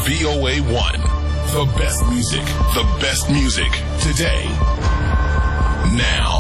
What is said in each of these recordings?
VOA1. The best music. The best music. Today. Now.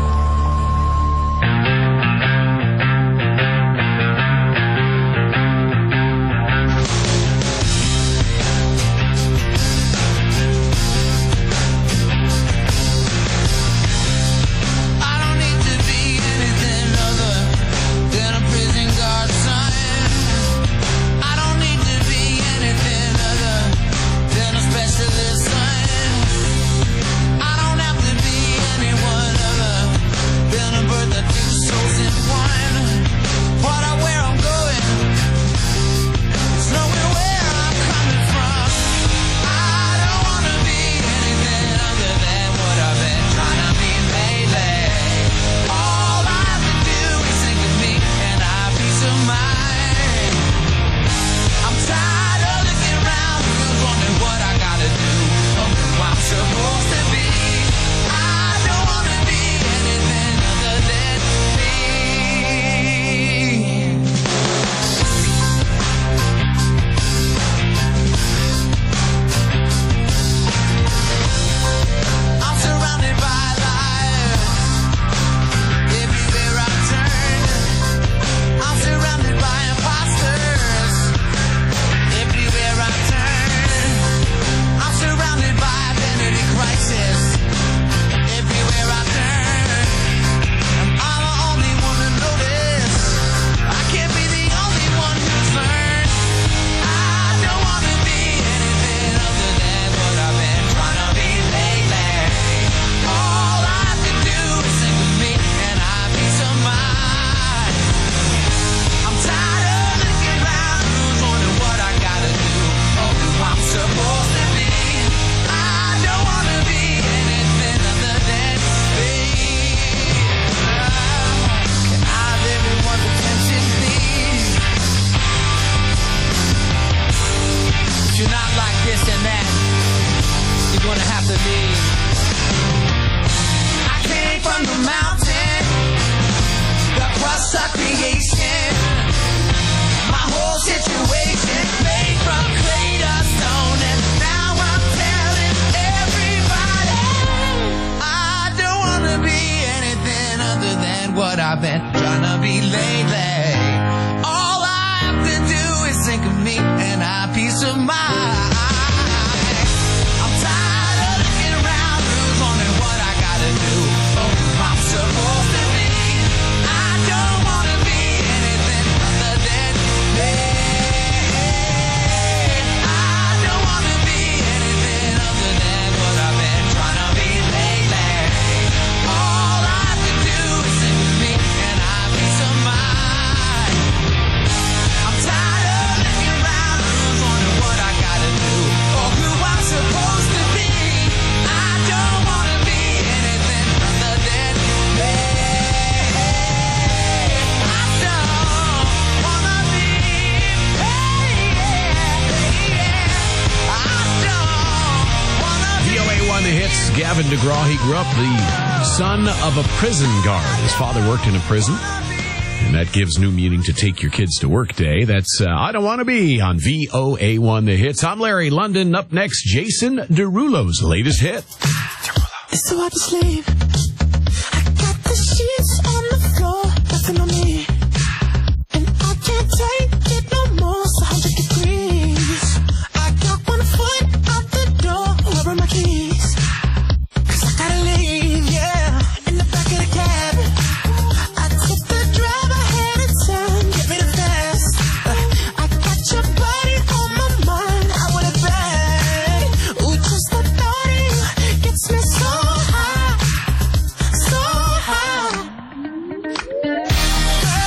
I've been trying to be lately. All I have to do is think of me and have peace of mind. I'm tired of looking around, who's wondering what I gotta do, or who I'm supposed to be. I don't wanna be anything other than me. I don't wanna be anything other than what I've been trying to be lately. All I have to do is think of me and have peace of mind. I'm tired of looking around, who's wondering what I gotta do, or who I'm supposed to be. I don't wanna be anything other than me. I don't wanna be, I don't wanna be. VOA1 The Hits, Gavin DeGraw. He grew up the son of a prison guard. His father worked in a prison, and that gives new meaning to Take Your Kids to Work Day. That's I Don't Want to Be on VOA1 The Hits. I'm Larry London. Up next, Jason Derulo's latest hit. It's so hard to sleep. I got the sheets on the floor, nothing on me. And I can't take it no more, it's 100 degrees. I got 1 foot out the door, where are my keys? 'Cause I gotta leave, yeah, in the back of the cab. I took the drive, I had a time, get rid of fast. I got your body on my mind, I want it bad. Ooh, just the thought of you gets me so high, so high.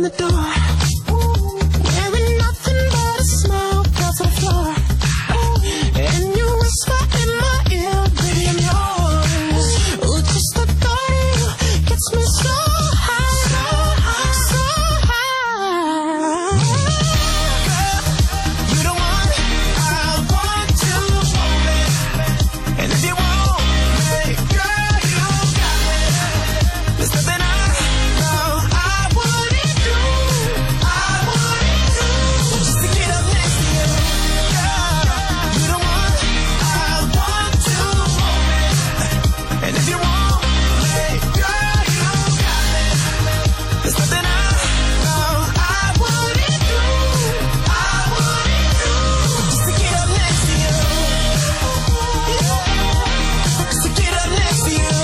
the door. Wearing nothing but a smile, fell to the floor. And you whisper in my ear, baby, I'm yours. Ooh, just the thought of you gets me so high, so high, so high. Girl, you the one I want to hold me. And if you want me, girl, you got me. There's nothing I know I wouldn't do. I wouldn't do just to get up next to you. Girl, you the one I want to hold me. And if you want me, girl, you got me. There's nothing I know I wouldn't do. I wouldn't do just to get up next to you. Just to get up next to you.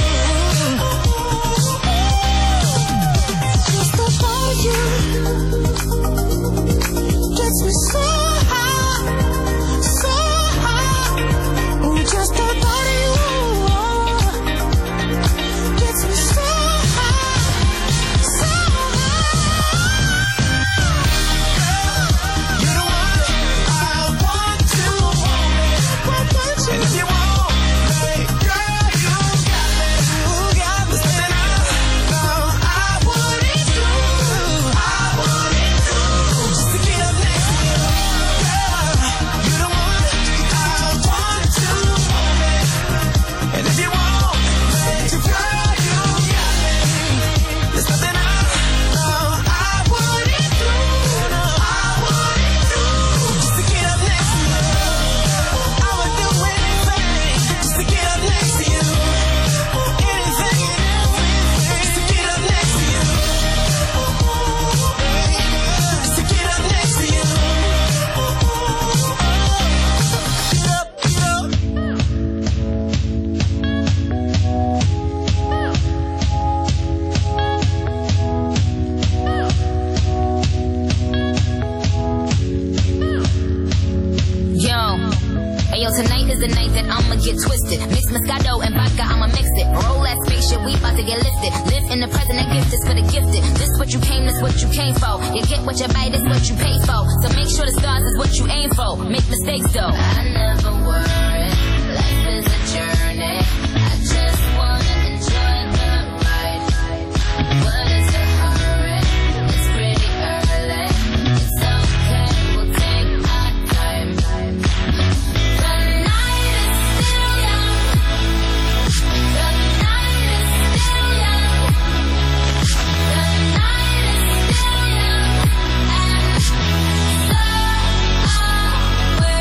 Just the thought of you gets me so high, so high. Ooh, just the thought of you gets me so high, so high. You're the one I want to hold me. And if you want me, girl, you got me. You got me. There's nothing I know I wouldn't do. I wouldn't do just to get up next to you. Girl, you're the one I want to hold me. And if you want me, girl, you got me. There's nothing I know I wouldn't do. I wouldn't do just to get up next to you. I would do anything just to get up next to you. Anything and everything just to get up next to you. Just to get up next to you. Get up, get up. Yo, ayo, tonight is the night that I'ma get twisted. Mix Moscato and vodka, I'ma mix it. Roll that spaceship, we about to get lifted. Live in the present, that gift is for the gifted. This what you came, this what you came for. You get what you buy, this what you pay for. So make sure the stars is what you aim for. Make mistakes though. I never worry, life is a journey. I just wanna enjoy the ride. What is the hurry? It's pretty early. It's okay, we'll take our time. The night is still young. The night is still young. The night is still young. And so are we.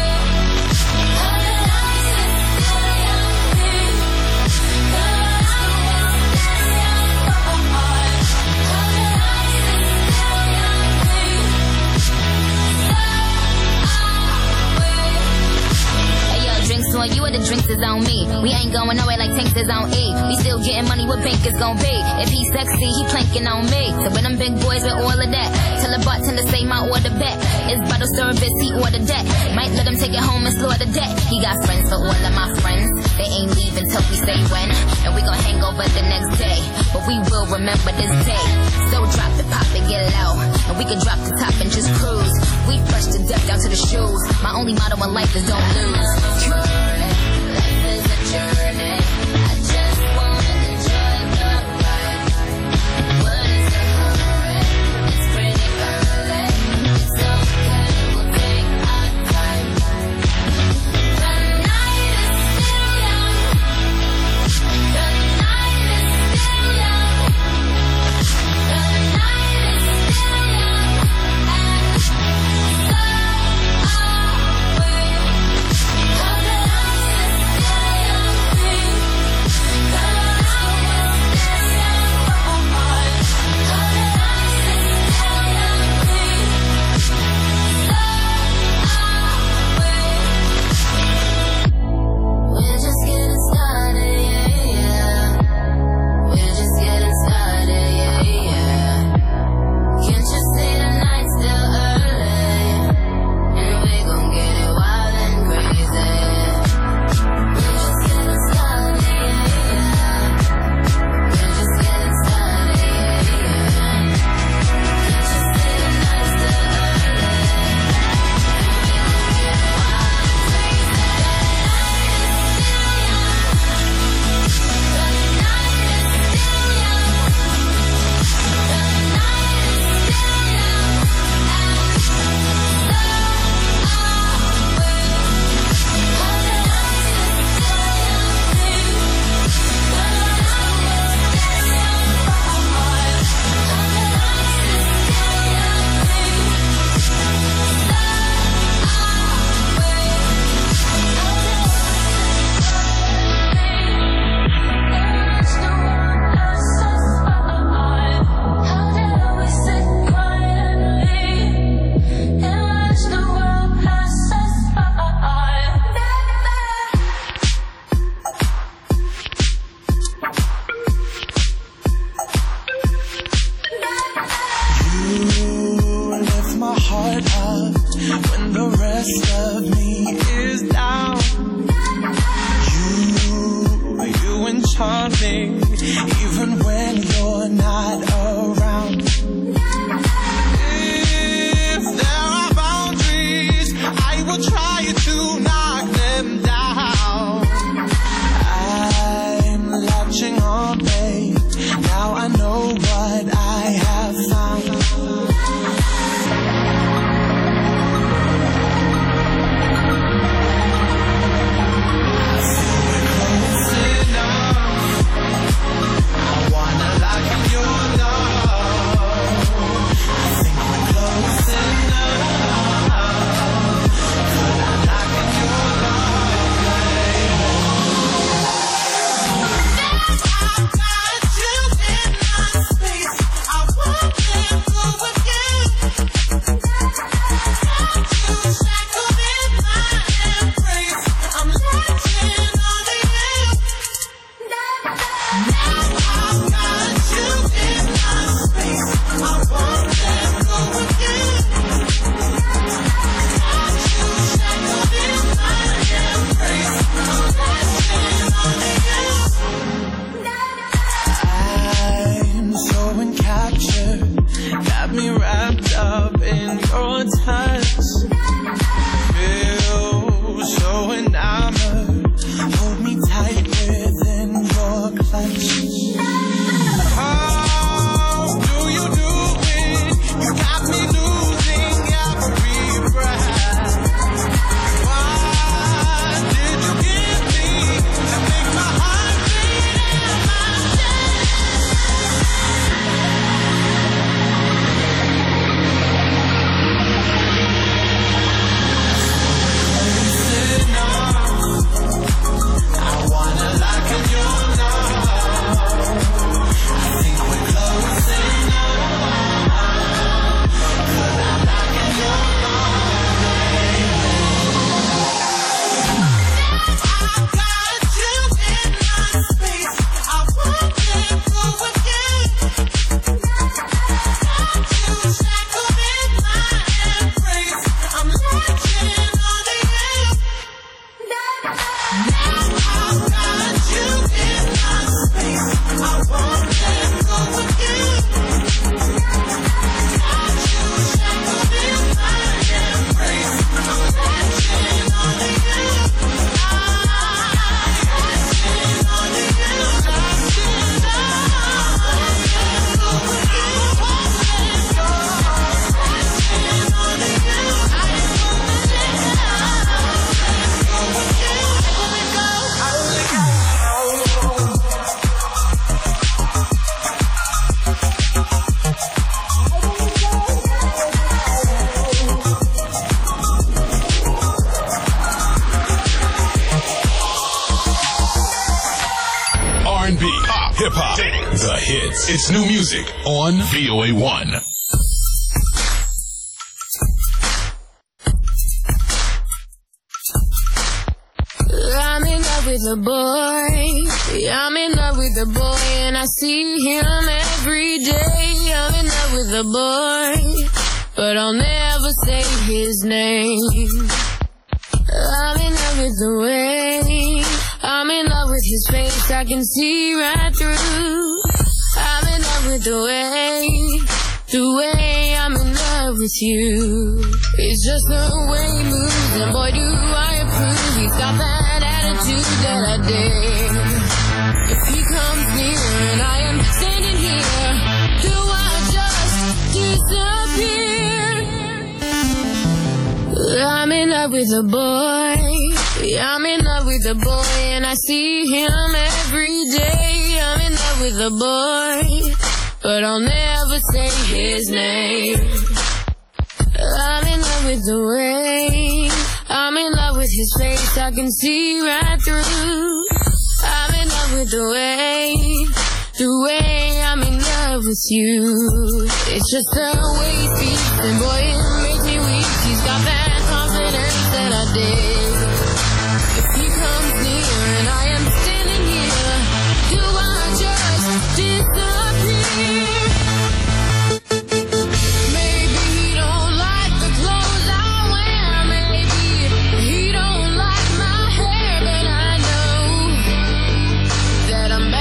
on you or the drinks is on me. We ain't going nowhere like tanks is on E. We still getting money, what bank is gon' be? If he's sexy, he planking on me. So when them big boys with all of that, tell the bartender say my order back. It's bottle service, he ordered that. Might let him take it home and slaughter that. He got friends for all of my friends. They ain't leaving till we say when. And we gon' hang over the next day. But we will remember this day. So drop the pop and get low. And we can drop the top and just cruise. We fresh to death down to the shoes. My only motto in life is don't lose. Life is a journey. I just wanna enjoy the ride. What is the hurry? It's pretty early. It's okay, we'll take our time. The night is still young. The night is still young. The night is still young. And so are we. How could I charming, even when you're not around. If there are boundaries, I will try to knock them down. I'm latching on, babe. Now I know what I have found. Got me wrapped up in your touch. Feel so enamored. Hold me tight within your clutch. How do you do it? You got me losing every breath. What did you give me to make my heart beat in my chest? R&B, pop, hip-hop, the hits. It's new music on VOA1. I'm in love with a boy. I'm in love with a boy, and I see him every day. I'm in love with a boy, but I'll never say his name. I'm in love with the way. I'm in love with his face, I can see right through. I'm in love with the way I'm in love with you. It's just the way he moves, and boy do I approve. He's got that attitude that I dig. If he comes near and I am standing here, do I just disappear? I'm in love with a boy. I'm in love with a boy, and I see him every day. I'm in love with a boy, but I'll never say his name. I'm in love with the way. I'm in love with his face, I can see right through. I'm in love with the way I'm in love with you. It's just the way he speaks, and boy, it makes me weak. He's got that confidence that I dig. If he comes near and I am standing here, do I just disappear? Maybe he don't like the clothes I wear. Maybe he don't like my hair, but I know that I'm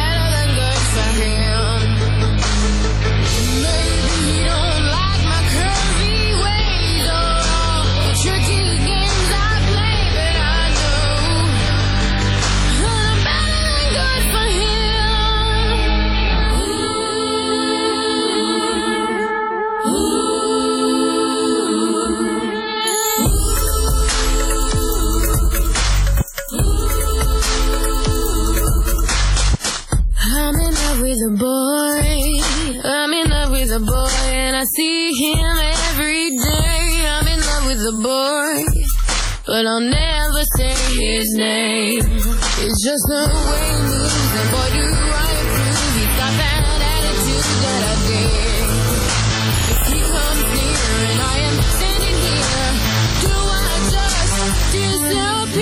with a boy. I'm in love with a boy, and I see him every day. I'm in love with a boy, but I'll never say his name. It's just the way he moves, and boy, do I approve. He's got that attitude that I dig. If he comes near and I am standing here, do I just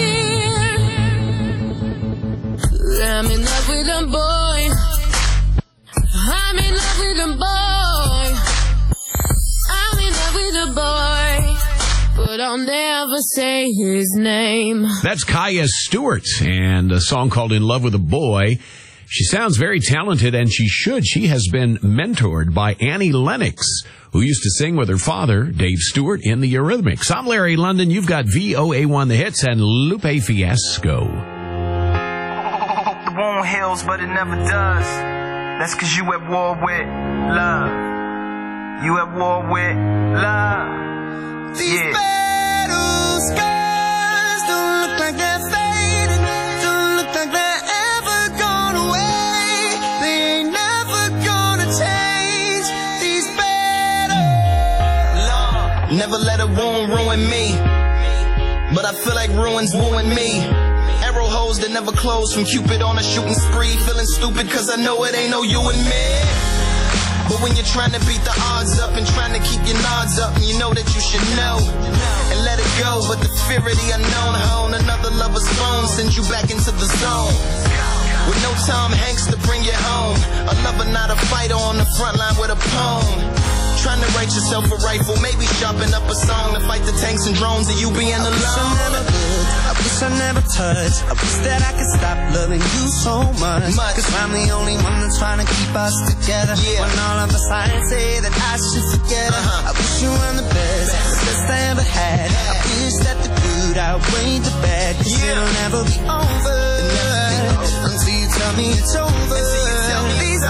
disappear? I'm in love with a boy. I'm in love with a boy. I'm in love with a boy, but I'll never say his name. That's Kaya Stewart and a song called In Love with a Boy. She sounds very talented, and she should. She has been mentored by Annie Lennox, who used to sing with her father, Dave Stewart, in the Eurythmics. I'm Larry London. You've got VOA1 The Hits and Lupe Fiasco. The wound heals, but it never does. That's 'cause you at war with love. You at war with love. These battle scars don't look like they're fading. Don't look like they're ever gone away. They ain't never gonna change. These battles. Love. Never let a wound ruin me, but I feel like ruins wooing me. Arrow holes that never close from Cupid on a shooting spree. Feeling stupid 'cause I know it ain't no you and me. But when you're trying to beat the odds up and trying to keep your nods up, and you know that you should know and let it go, but the fear of the unknown hone another lover's phone sends you back into the zone. With no Tom Hanks to bring you home, a lover not a fighter on the front line with a poem. Trying to write yourself a rifle, maybe sharpen up a song to fight the tanks and drones and you being alone. I wish I never could, I wish I never touched. I wish that I could stop loving you so much. 'Cause I'm the only one that's trying to keep us together. When all of the signs say that I should forget her. I wish you were the best I ever had. I wish that the good outweighed the bad. 'Cause it'll never be over until you tell me it's over. These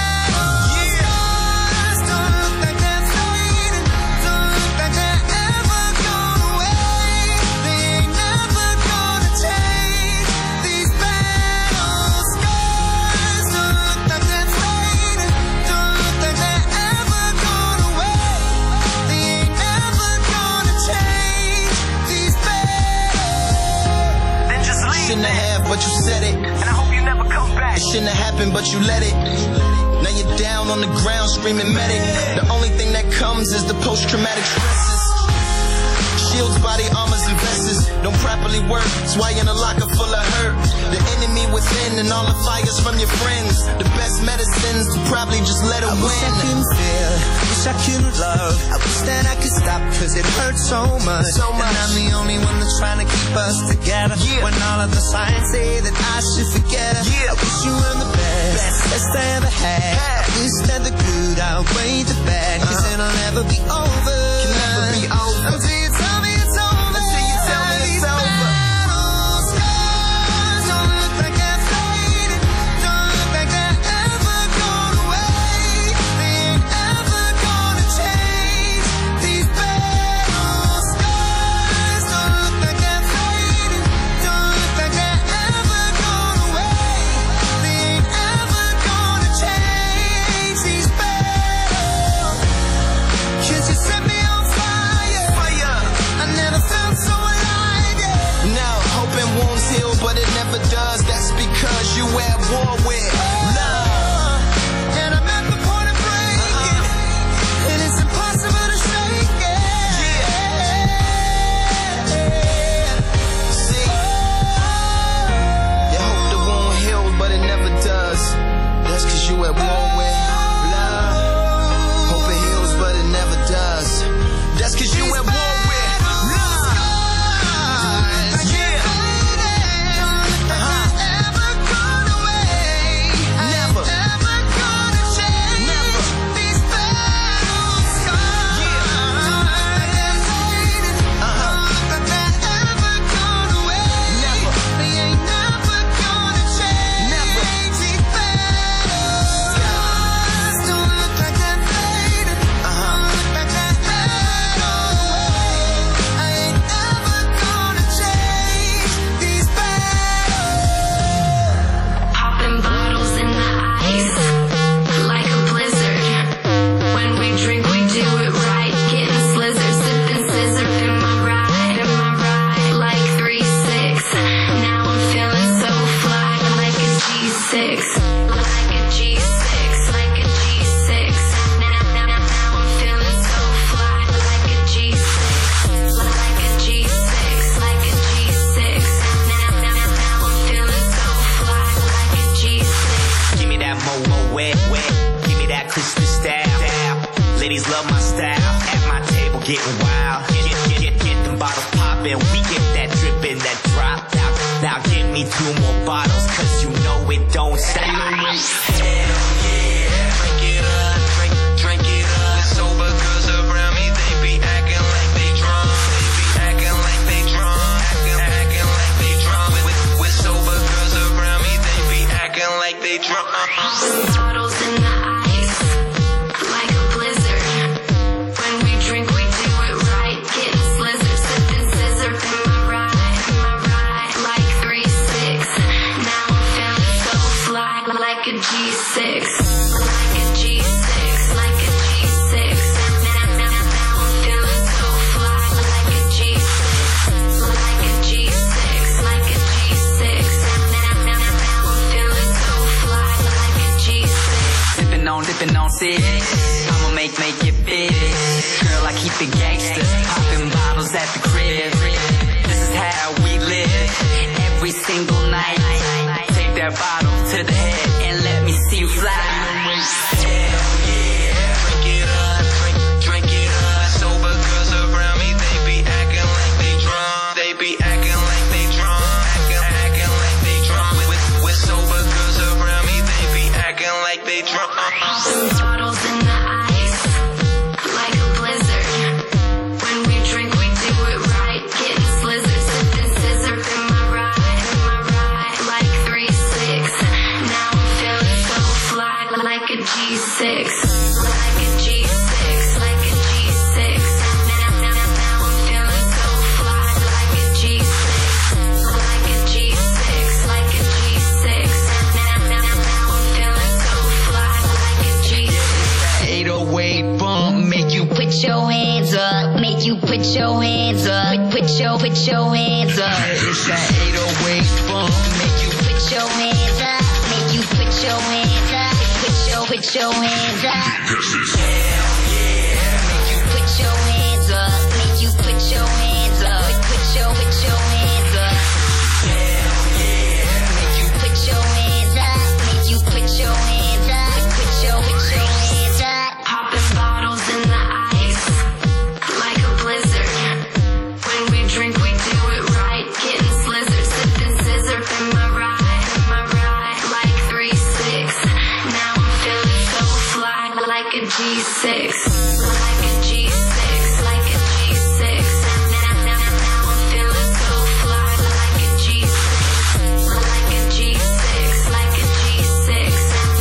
shouldn't have, but you said it. And I hope you never come back. It shouldn't have happened, but you let it. Now you're down on the ground screaming medic. The only thing that comes is the post-traumatic stresses. Shields, body armors, and vests don't properly work. That's why you're in a locker full of hurt. The enemy within and all the fires from your friends. The best medicines to probably just let it win. I wish I couldn't feel, wish I couldn't love. I wish that I could stop 'cause it hurts so much. And I'm the only one that's trying to keep us together. When all of the signs say that I should forget her. I wish you were the best I ever had. I wish that the good outweighed the bad. 'Cause it'll never be over. Can never be over. Until you tell me it's over. Until you tell me it's over. Battle scars don't look like they're fading. Don't look like they're ever gone away. They ain't ever gonna change. These battle scars don't look like they're fading. Don't look like they're ever gone away. They ain't ever gonna change. These battles. Can't you say G6. Like a G6, like a G6. Now I'm feeling so fly. Like a G6, like a G6, like a G6. Now I'm feeling so fly. Like a G6. Give me that mo wet. Give me that Christmas style. Ladies love my style. At my table getting wild. Get them bottles poppin'. We get that drippin', that drop. Now give me 2 more bottles, cause you know it don't stop. Hell yeah, drink it up, drink it up. Sober girls around me, they be acting like they drunk. They be acting like they drunk, acting like they drunk. With sober girls around me, they be acting like they drunk. Bottles in the ice, like a blizzard. When we drink, we do it right. Getting slizzard, sipping scissor in my ride, like 3-6. Now I'm feeling so fly, like a G6, like a G6, like a G6. Now I'm feeling so fly, like a G6, like a G6, like a G6. Now I'm feeling so fly, like a G6. Dipping on six. I'ma make it big. Girl, I keep it gangsta. Popping bottles at the crib. This is how we live. Every single night. Take that bottle to the head and let me see you fly. Hell yeah. Drink it up, drink it up. Sober girls around me, they be acting like they drunk. They be acting like they drunk. Acting like they drunk. With sober girls around me, they be acting like they drunk. Bottles in the ice, like a blizzard. When we drink, we do it right. Getting slizzard, sipping scissor in my ride, like 3-6. Now I'm feeling so fly, like a G6, like a G6, like a G6. Now I'm feeling so fly, like a G6, like a G6, like a G6. Now I'm feeling so fly, like a G6. 808 bump, make you Put your hands up, make you put your hands up, put your hands up. It's that 808 bump, make you Put your hands up, make you put your hands up, put your hands up. hell yeah. Make you put your hands up, make you put your hands up, put your hands up. Hell yeah. Make you put your hands up, make you put your hands up, put your hands up. Popping bottles in the ice, like a blizzard. When we drink, we do it right. Getting slizzard, sipping scissor in my ride, like 3-6. Now I'm feeling so fly, like a G6, like a G6, like a G6. Now I'm feeling so fly, like a G6, like a G6, like a G6.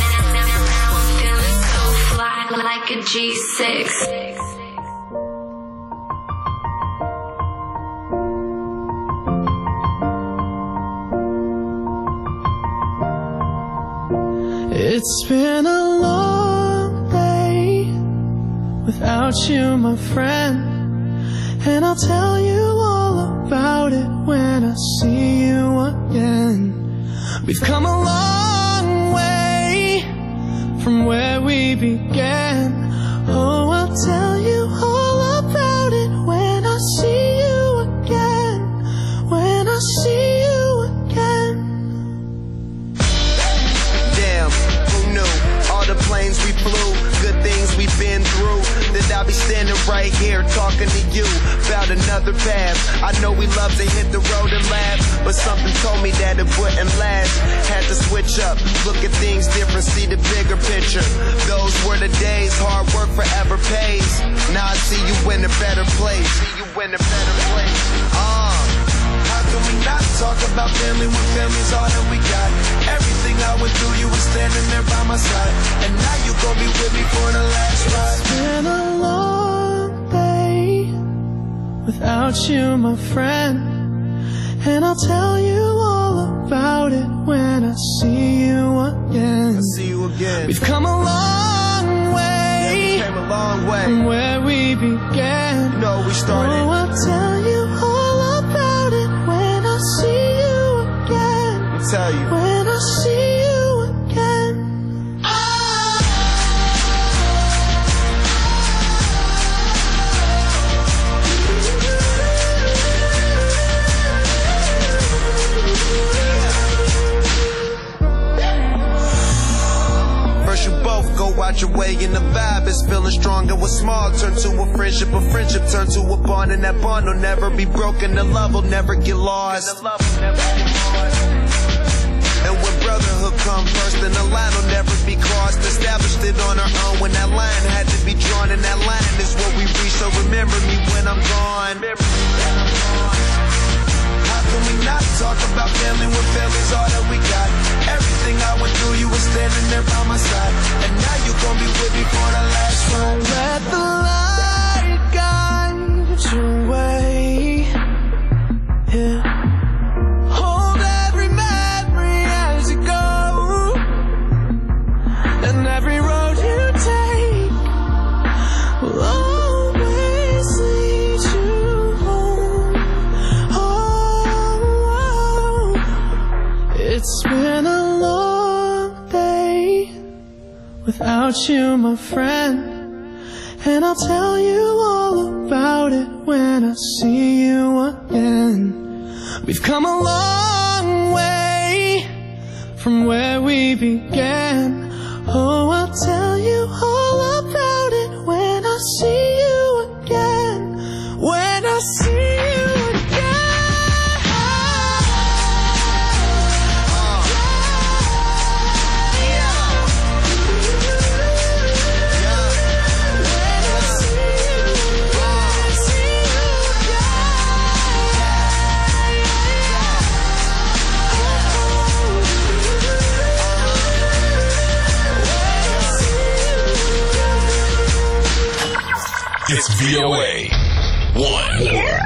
Now I'm feeling so fly, like a G6. It's been a long day without you, my friend, and I'll tell you all about it when I see you again. We've come a long way from where we began. Oh, I'll tell you all about it when I see you again, when I see you again. Damn, who knew? All the planes we flew, good things we've been through. That I'll be standing right here talking to you about another path. I know we love to hit the road and laugh, but something told me that it wouldn't last. Had to switch up, look at things different, see the bigger picture. Those were the days, hard work forever pays. Now I see you in a better place. See you in a better place. How can we not talk about family when family's all that we got? Everything I went through, you were standing there by my side, and now you gon' be with me for the last ride. It's been a long day without you, my friend, and I'll tell you all about it when I see you again. See you again. We've come a long way, Came a long way. from where we began. You know we started. Oh, I'll tell you all about it when I see you again. Tell you. When I see you out your way and the vibe is feeling strong. And what's small turn to a friendship turn to a bond, and that bond will never be broken. The love will never get lost. And when brotherhood come first, then the line will never be crossed. Established it on our own when that line had to be drawn, and that line is what we reach. So remember me when I'm gone. How can we not talk about family when family's all that we got? Everything I went through, you were standing there by my side, and now you gon' be with me for the last one. Let the light guide your way. Yeah. Hold every memory as you go, and every road you take will always lead you home. Oh, it's been a long day without you, my friend. And I'll tell you all about it when I see you again. We've come a long way from where we began. Oh, I'll tell you all about it when I see you again. When I see you again. It's VOA 1.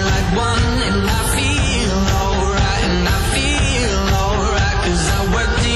And I feel alright, 'cause I worked it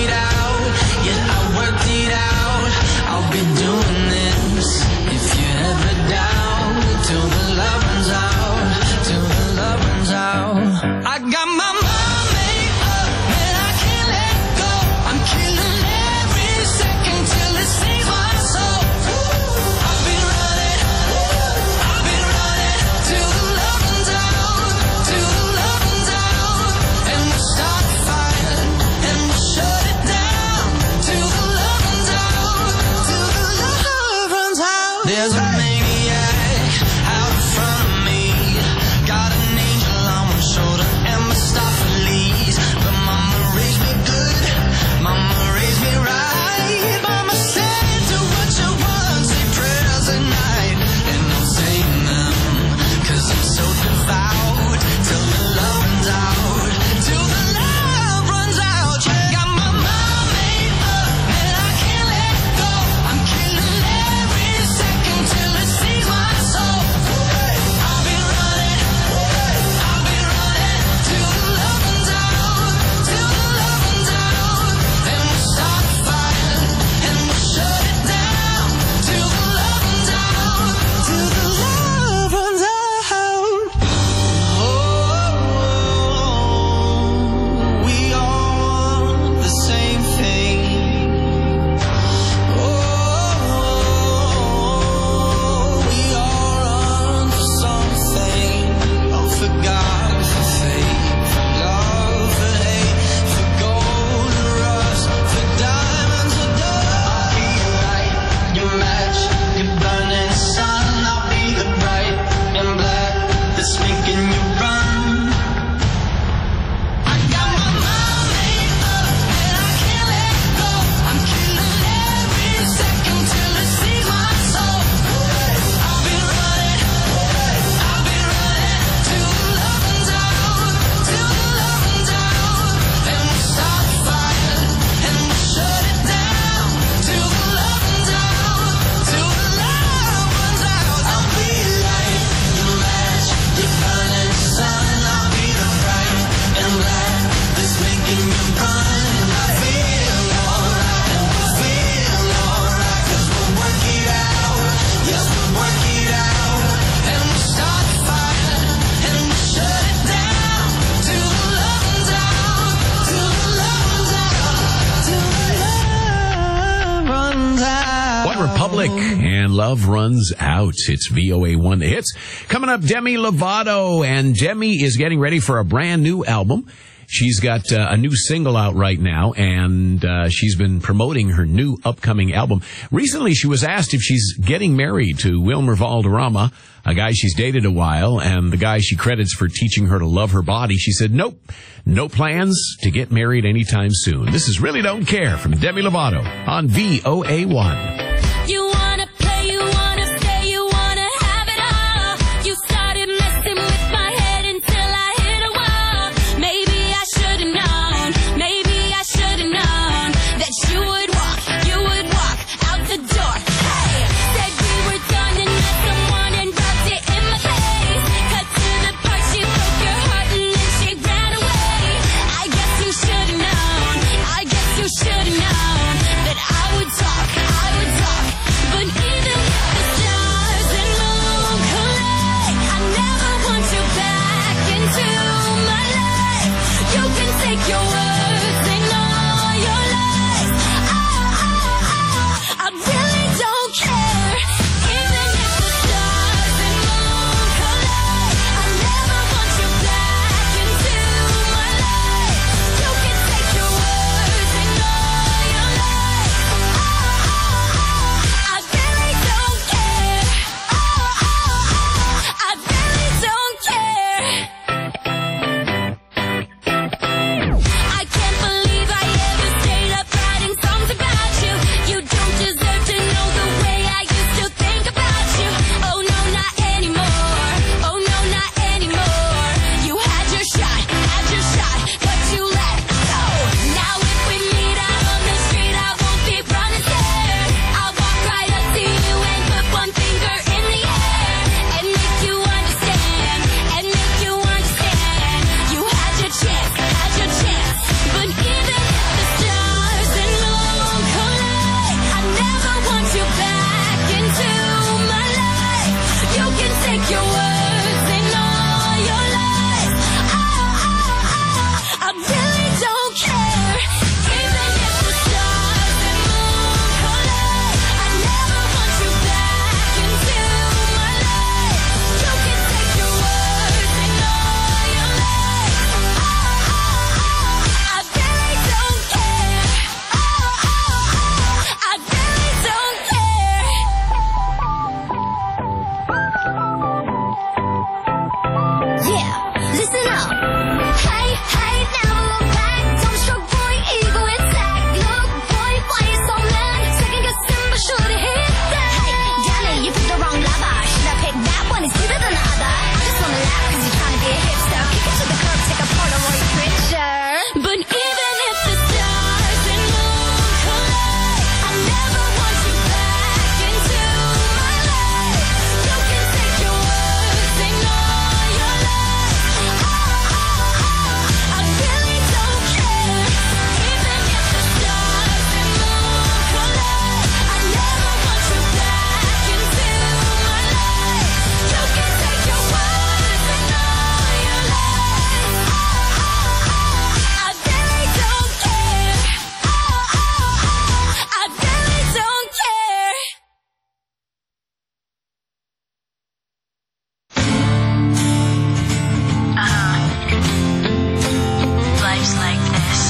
Republic and Love Runs Out. It's VOA1 The Hits. Coming up, Demi Lovato, and Demi is getting ready for a brand new album. She's got a new single out right now, and she's been promoting her new upcoming album. Recently, she was asked if she's getting married to Wilmer Valderrama, a guy she's dated a while, and the guy she credits for teaching her to love her body. She said, nope, no plans to get married anytime soon. This is Really Don't Care from Demi Lovato on VOA1. You wanna play, you wanna stay, you wanna have it all. You started messing with my head until I hit a wall. Maybe I should've known, maybe I should've known that you would walk out the door. Hey, said we were done and met someone and rubbed it in my face. Cut to the part, she broke your heart and then she ran away. I guess you should've known, I guess you should've known that I would talk. But even if the stars and moon collide, I never want you back into my life. You can take your words and all your lies. I really don't care. Even if the stars and moon collide, I never want you back into my life. You can take your words and all your lies. I really don't care. I really don't care. I can't believe I ever stayed up writing songs about you. You don't deserve to know the way I used to think about you. Oh no, not anymore. Oh no, not anymore. You had your shot, but you let go. Now if we meet out on the street, I won't be running scared. I'll walk right up to you and put one finger in the air and make you understand, You had your chance, but even if the stars and moon collide, I never want you back into my life. You can take your words and all your lies. I really don't care. Even if the stars and moon collide, I never want you back into my life. You can take your words and all your lies. I really don't care. I really don't care. Yeah, listen up. Hey, now look back. Don't show boy, ego attack. Look, boy, why you so mad? Second guessing, but should've hit that. Hey, damn it, you picked the wrong lover. Should I pick that one? It's sweeter than the other. I just wanna laugh 'cause you're trying to be a hipster. Kick it to the curb, take a Polaroid picture. But even if the stars and moon collide, I never want you back into my life. You can take your words and all your lies. I really don't care. Even if the stars and moon collide, I never want you back into my life. You can take your words and all your lies. I really don't care. I really don't care. Life's like this.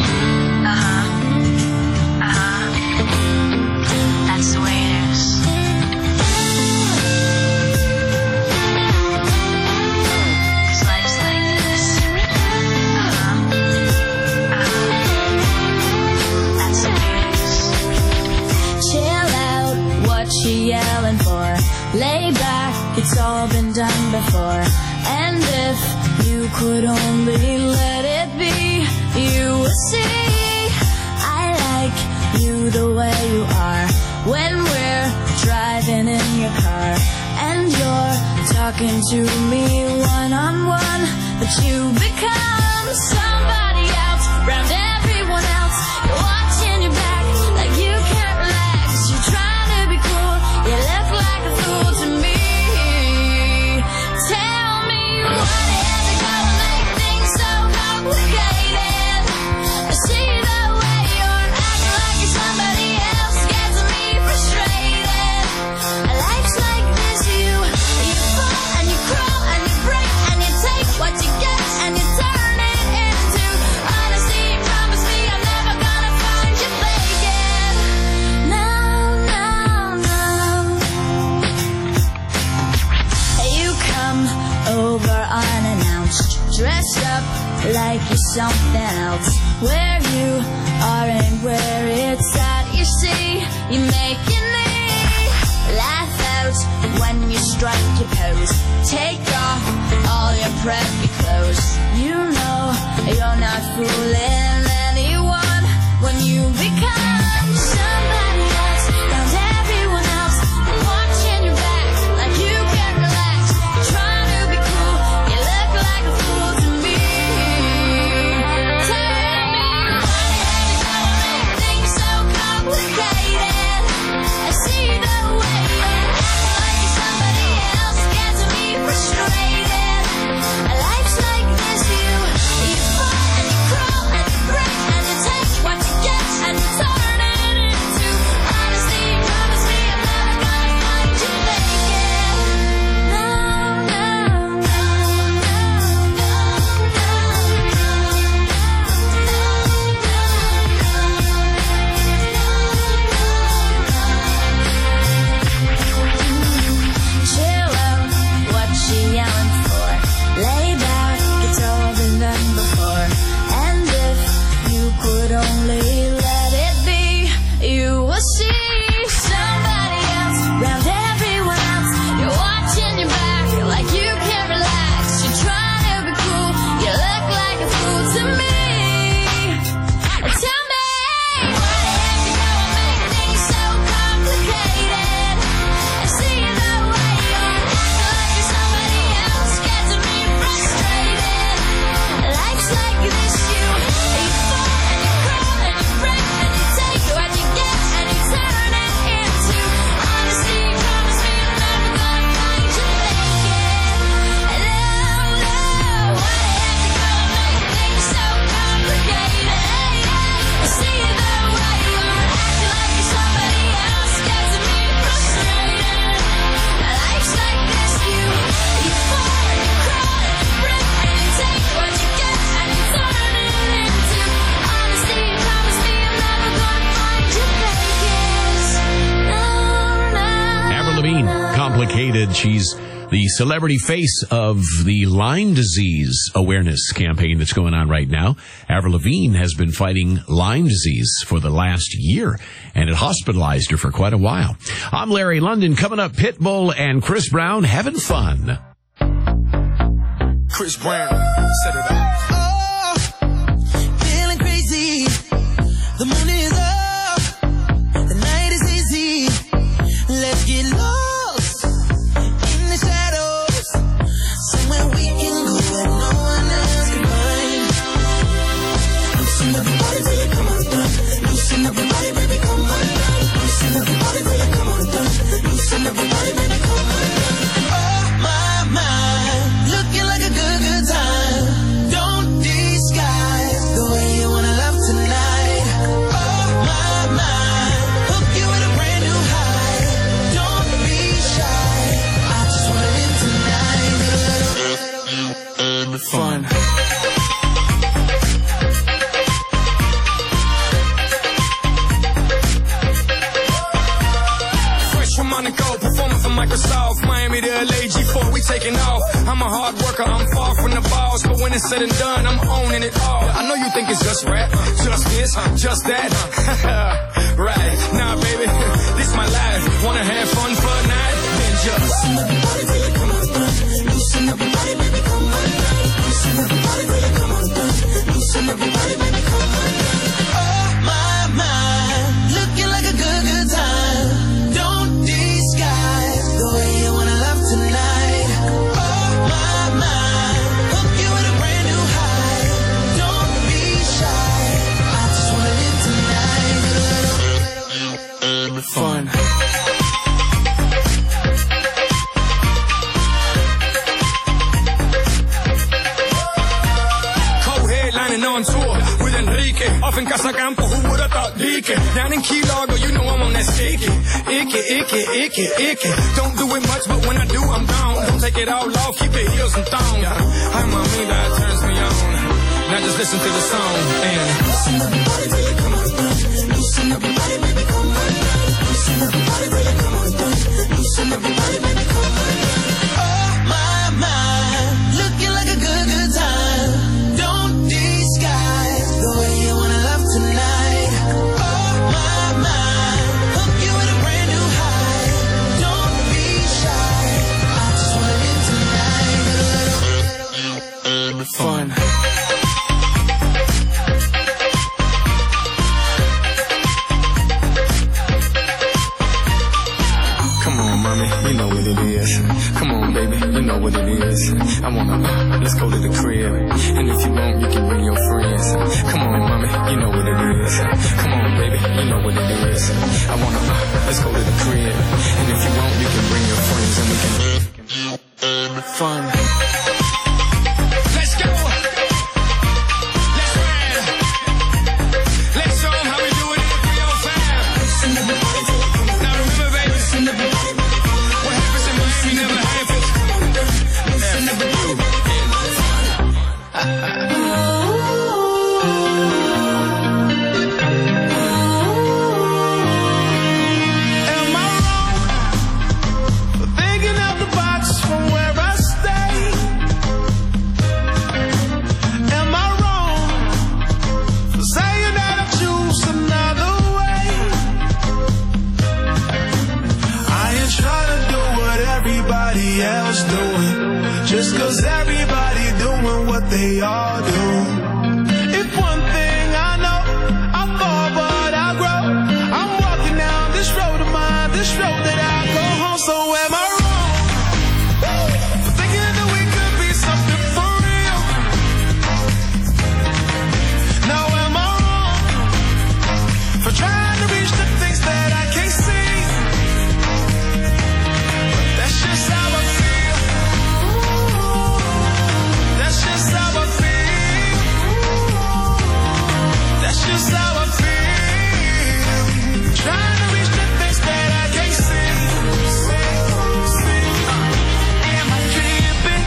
That's the way it is. 'Cause life's like this. That's the way it is. Chill out, what you yelling for? Lay back, it's all been done before. And if you could only let it be, you would see I like you the way you are. When we're driving in your car and you're talking to me one-on-one, but you become somebody else round everyone else. You're watching your back like you can't relax. You're trying to be cool, you look like a fool to me. Tell me what is it gonna make things so complicated? I see the way you're acting like you're somebody else gets me frustrated. something else. Where you are and where it's at, you see, you're making me laugh out when you strike your pose. Take off all your preppy clothes. You know you're not fooling anyone when you become somebody else. Around everyone else, watching your back like you can't relax. Trying to be cool, you look like a fool to me. Tell me, why do you make things so complicated? I see the way you're acting like somebody else gets me frustrated. Life's like this, you fall and you crawl and you break and you take what you get and you turn it into honesty. Promise me I'm never gonna find you faking. No, no, no, chill out, what you yelling for? Lay back, it's all been done before. And if you could only let it be, you will see somebody else round everyone else. You're watching your back like you can't relax. You're trying to be cool, you look like a fool to me. Tell me, why the heck you go and make things so complicated? I see the way you're acting like you're somebody else, gets me frustrated. Life's like this, you fall and you crawl and you break and you take what you get and you turn it into honesty. Promise me I'm never gonna find you faking. No, no, why the heck you go and make things so complicated? I see the way you're acting like you're somebody else, gets me frustrated. Life's like this, you fall and you crawl and you break and you take what you get and you turn it into honesty. Promise me I'm never gonna find you faking. No, no. Avril Lavigne, Complicated. She's the celebrity face of the Lyme disease awareness campaign that's going on right now. Avril Lavigne has been fighting Lyme disease for the last year, and it hospitalized her for quite a while. I'm Larry London. Coming up, Pitbull and Chris Brown having fun. Chris Brown, set it up. Oh, feeling crazy. The moon is up. The night is easy. Let's get lost in the shadows. Somewhere we can go where no one else can find. Loosen everybody, baby, come on down. Loosen everybody, baby, come on down. Loosen everybody, baby, come on down. Loosen everybody, baby, come on down. Oh, my, looking like a good time. Don't disguise the way you wanna love tonight. Oh, my, hook you with a brand new high. Don't be shy. I just wanna live tonight. Fun. Fresh from Monaco, performing for Microsoft, Miami to LA, G4, we taking off. I'm a hard worker, I'm far from the boss, but when it's said and done, I'm owning it all. I know you think it's just rap, just this, just that. Right, nah baby, this my life. Wanna have fun for a night? Then just loosen everybody, baby, come on down. Loosen everybody, baby, come on down. Loosen everybody, baby, come on down. Loosen everybody, baby, come on down. Oh, my, looking like a good time. Don't disguise the way you wanna love tonight. Oh, my, hook you with a brand new high. Don't be shy. I just wanna live tonight. Fun. Co-headlining on tour with Enrique. Off in Casacampo, who would have thought Dique? Down in Key Largo, you know I'm on that sticky. Icky. Don't do it much, but when I do, I'm down. Don't take it all off, keep it heels and thongs. I'm a me that turns me on. Now just listen to the song and loosen everybody, baby, come on down. Loosen everybody, baby, come on down. Loosen everybody, baby, come on down. Loosen everybody, baby, come on down. Oh, my, looking like a good time. Don't disguise is. Come on, baby, you know what it is. I wanna, let's go to the crib. And if you want, you can bring your friends and we can fun. Let's go. Let's ride. Let's show 'em how we do it in 305. Now remember, baby, what happens in Miami never happens. Am I wrong for thinking out the box from where I stay? Am I wrong for saying that I choose another way? I ain't trying to do what everybody else doing, just 'cause everybody doing what they all do. If one thing I know, I fall but I grow. I'm walking down this road of mine, this road that I go home. So am I wrong for thinking that we could be something for real? Now am I wrong for trying to reach the things that I can't see? That's just how I feel. That's just how I feel. That's just how I feel. Trying to reach the things that I can't see. Am I tripping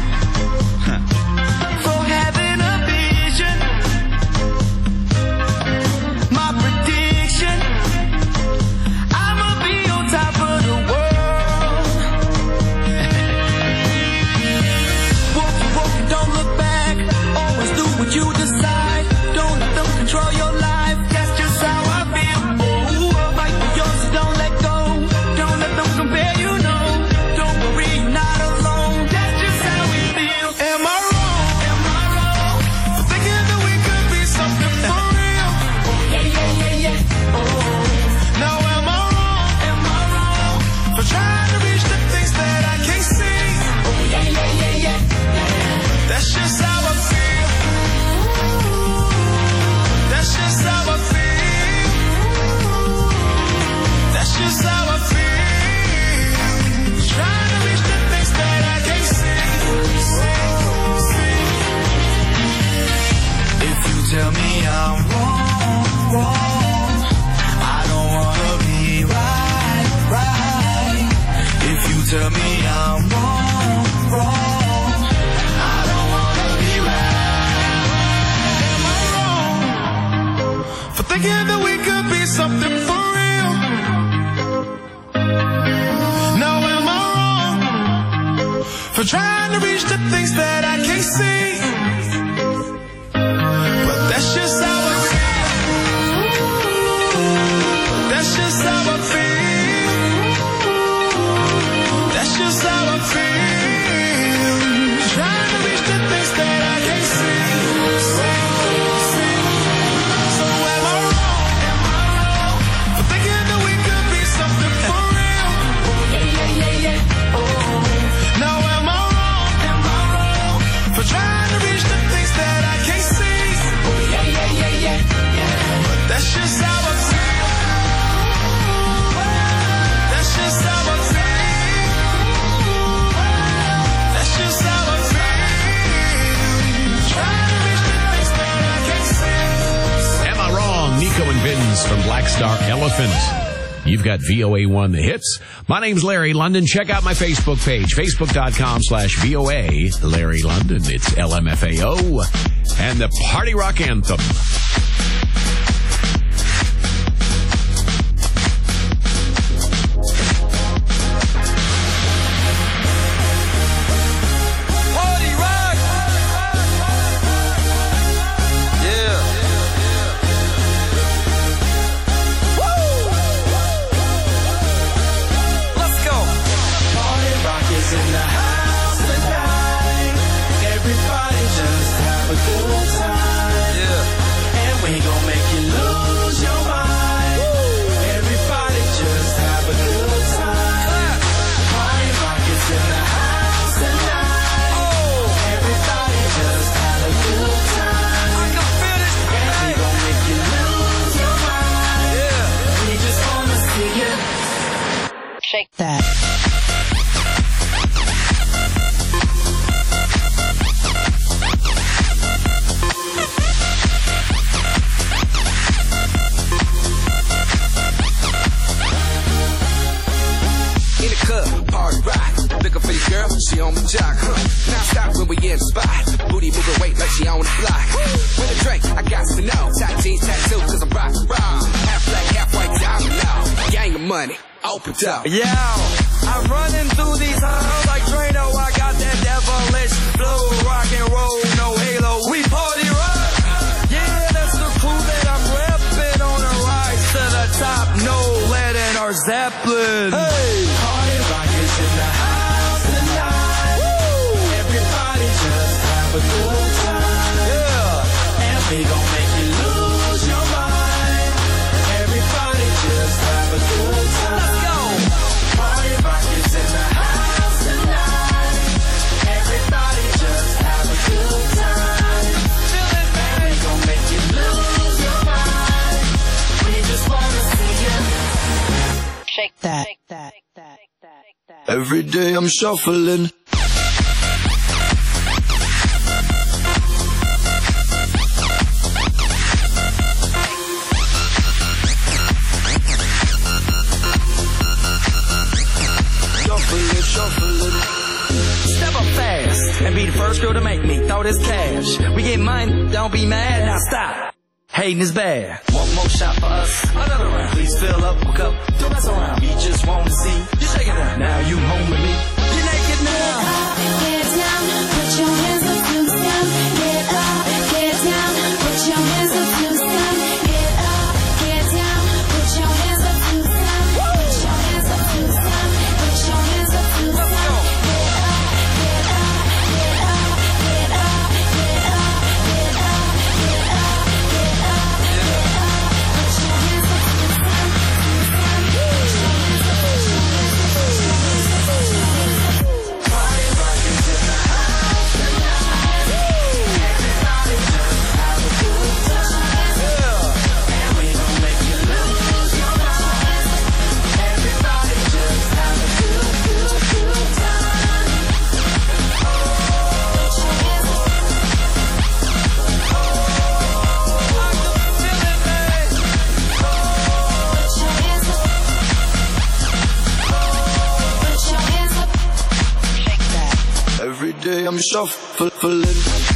for having a vision? My prediction, I'ma be on top of the world. Walk, don't look back. Always do what you decide. Don't let them control your life. That's just how I feel. Oh, fight for yours, so don't let go. Don't let them compare, you know. Don't worry, you're not alone. That's just how we feel. Am I wrong? Am I wrong for thinking that we could be something for real? Oh, yeah. Oh. Now am I wrong? Am I wrong for trying to reach the things that I can't see? Oh, yeah. That's just how I feel. That's just how I feel. That's just how I feel. Trying to reach the things that I can't see. If you tell me I'm wrong, I don't wanna be right. If you tell me I'm wrong, I don't wanna be right. Am I wrong for thinking that we could be something for real? Now am I wrong for trying to reach the things that I can't see? But that's just how I feel. That's just how I feel. That's just how I feel. Trying to reach the things that I can't see. So am I wrong? For thinking that we could be something for real? Oh, now am I wrong for trying to reach the things that I can't see? But that's just how I feel. That's just how I feel. That's just how I feel. Trying to reach the things that I can't see. Am I wrong? Nico and Vince from Black Star Elephant. You've got VOA1 The Hits. My name's Larry London. Check out my Facebook page, facebook.com/VOA Larry London. It's LMFAO and the Party Rock Anthem. Party rock. Yeah. Woo. Let's go. Party rock is in the house tonight. Everybody just have a good time. Yeah. on the jock, Now stop when we in the spot. Booty moving weight like she on the block. With a drink, I got to know. Tight jeans, tattoo, cause I'm rock and roll. Half black, half white, diamond now. Gang of money, open up. Yo, I'm running through these halls like Drano. I got that devilish flow, rock and roll, no halo. We party rock. Yeah, that's the crew that I'm repping on a rise to the top. No lead in our Zeppelin. Hey, Party rock is in the house tonight. Woo! Everybody just have a good time. yeah. And we gon' make you lose your mind. Everybody just have a good time. Let's go. Party rock is in the house tonight. Everybody just have a good time. Feel it, And we gon' make you lose your mind. We just wanna see you. Shake that. Every day I'm shuffling. Shuffling. Step up fast and be the first girl to make me throw this cash. We get money, don't be mad, now stop. Hating is bad. One more shot for us, another round. Please fill up a cup, don't mess around. We just want to see you shake it down. Now you home with me, you're naked now. Get down, put your hands up to the sky. Get up, get down, put your hands up to the sky. Get up, get down, put your hands up to the sky. Put your hands up to the sky. Put your hands up to the sky. Get up, get up, get up, get up, get up, get up, get up, get up, get up. Put your hands up to the sky. Party rock is in the house tonight. Everybody just have a good time. And we gon' make you lose your mind. Everybody just have a good time. Every day I'm shuffling.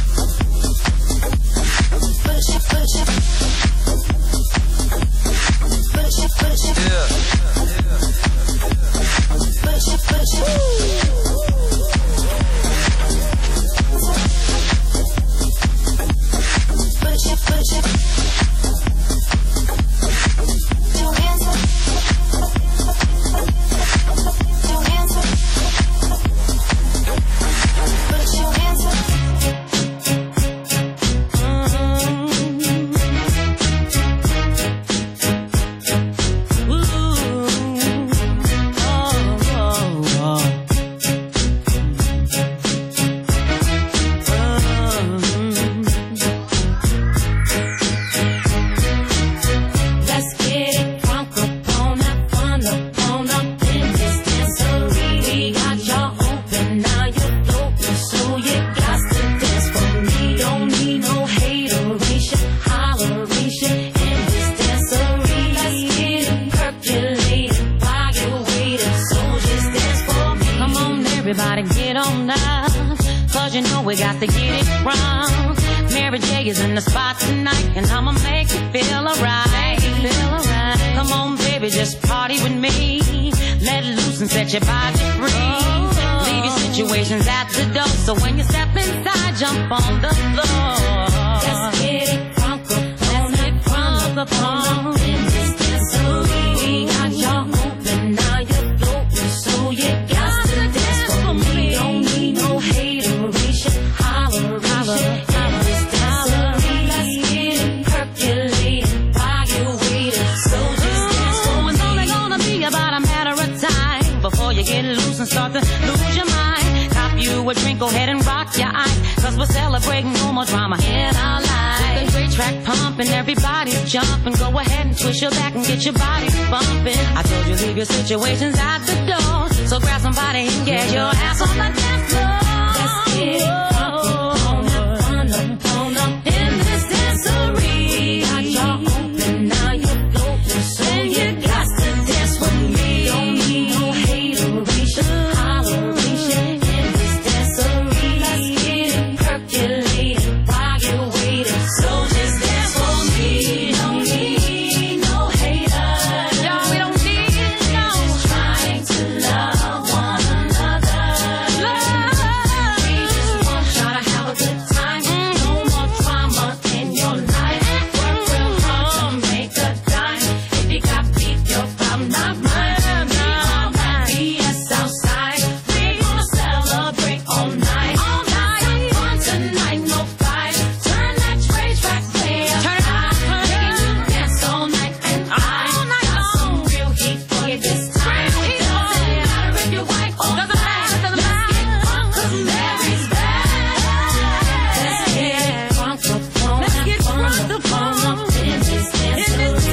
Let's get it crunk up on that fun up in this dancery. We got y'all open, now you're floating, so you got to dance for me. Don't need no hateration, holleration in this dancery. Let's get it percolated while you're waiting, so just dance for me. Come on, everybody, get on up, cause you know we got to get it wrong. Mary J is in the spot tonight, and I'ma make you feel alright. Come on, baby, just party with me. Let loose and set your body free. Leave your situations at the door, so when you step inside, jump on the floor. Let's get it crunk up on in this dancery. We got y'all open, now you're floating, so you got to dance for me. Don't need no hateration, holleration. Before you get loose and start to lose your mind, cop you a drink, go ahead and rock your eyes, cause we're celebrating no more drama in our lives. With a great track pumping, everybody's jumping. Go ahead and twist your back and get your body bumping. I told you leave your situations at the door, so grab somebody and get your ass on the dance floor. Let's get it